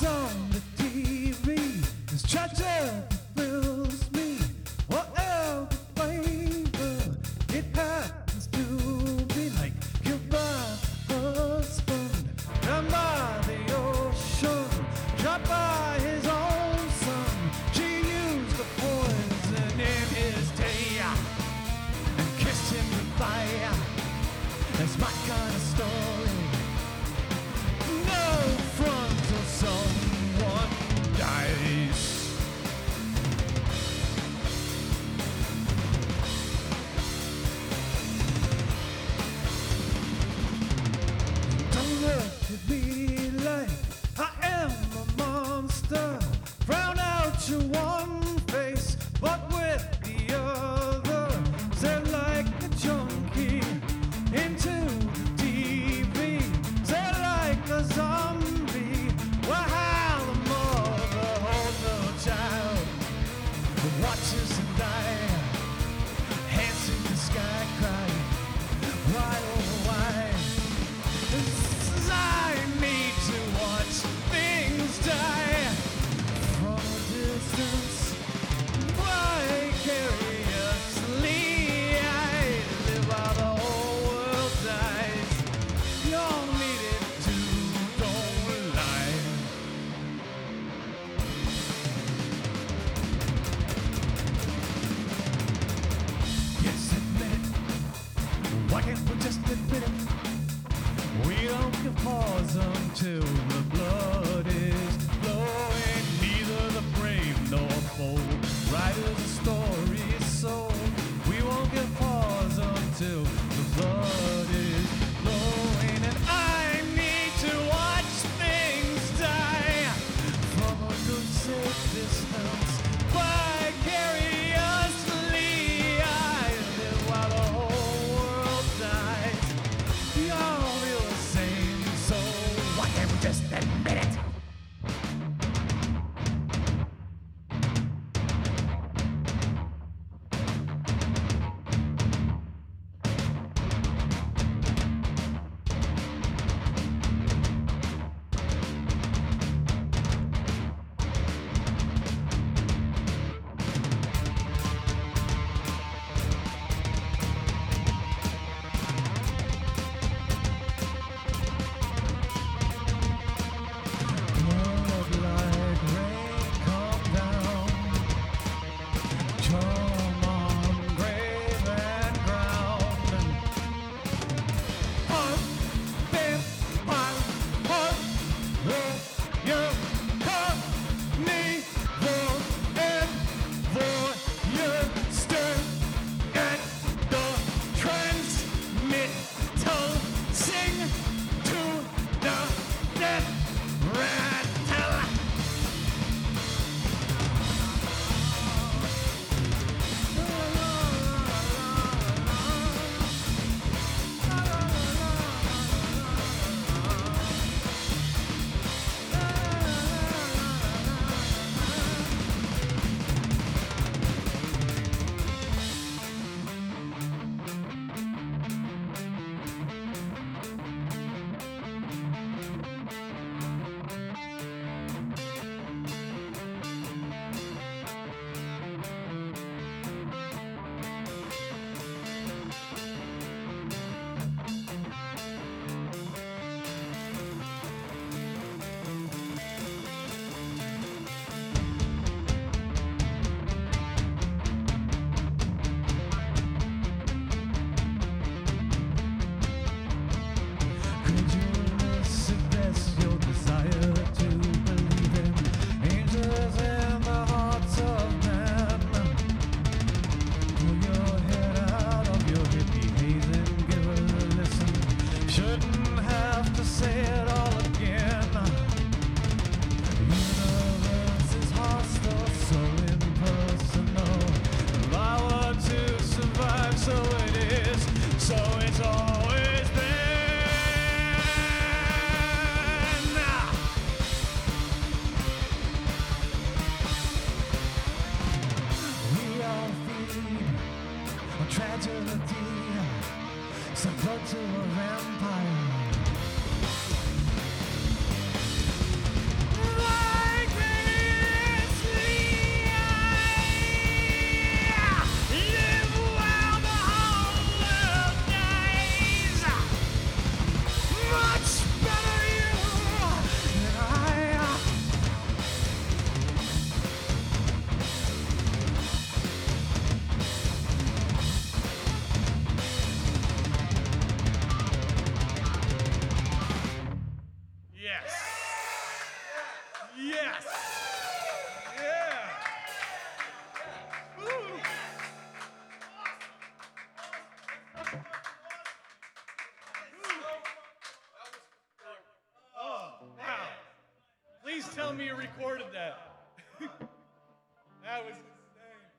What's on the TV? This treasure that fills me. Whatever flavor it happens to be, like goodbye husband, down by the ocean, dropped by his own son. She used the poison in his tea and kissed him goodbye. That's my kind of story. No front till someone dies. Don't look at me like I am a monster. Frown out your one face, but with the other, said like a junkie into the TV, said like a zombie. While the mother holds her child, watches him die, hands in the sky, crying, why oh why? I need to watch things die from a distance, vicariously. I live while the whole world dies. You're needed to, don't lie. Yes, admit it. Why can't we just admit it? We don't give pause until the blood is flowing. Neither the brave nor bold writers a story so we won't give pause until the blood is flowing. And I need to watch things die from a good safe distance, vicariously. I live while the whole world dies. Y'all feel the same, so why can't we just admit it? some blood to a vampire. tell me you recorded that. That was